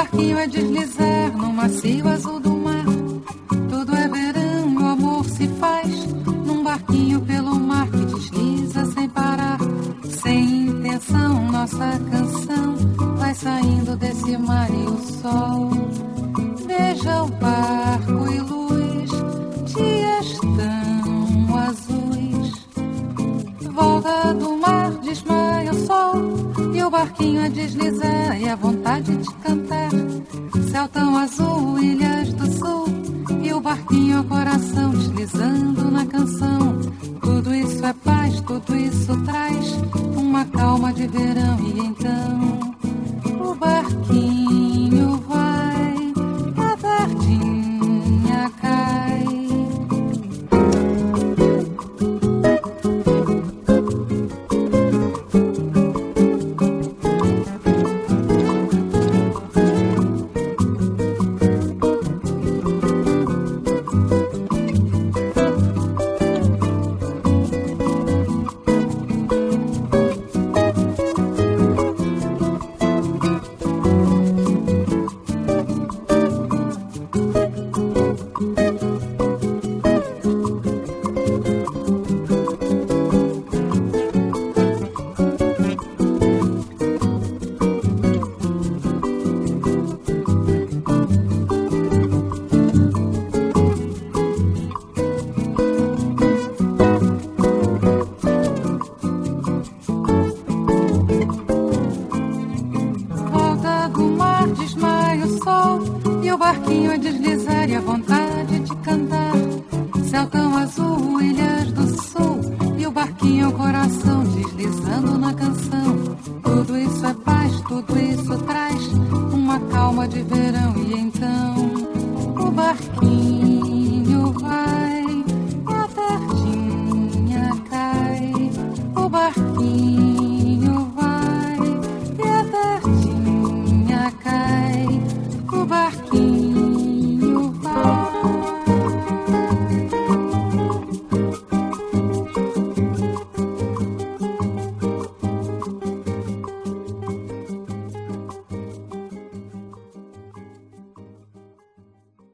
barquinho é deslizar no macio azul do mar. Tudo é verão e o amor se faz num barquinho pelo mar que desliza sem parar. Sem intenção, nossa canção vai saindo desse mar e o sol beija o barco e luz, dias tão azuis. Volta do mar, desmaia o sol e o barquinho a deslizar e a vontade de cantar. Céu tão azul, ilhas do sul e o barquinho é o coração deslizando na canção. Tudo isso é paz, tudo isso traz uma calma de verão e então o barquinho vai, a tardinha cai. Barquinho a deslizar e a vontade de cantar. Céu tão azul, ilhas do sul e o barquinho é o coração deslizando na canção. Tudo isso é paz, tudo isso traz uma calma de verão e então o barquinho vai, a tardinha cai. O barquinho vai e a tardinha cai. O barquinho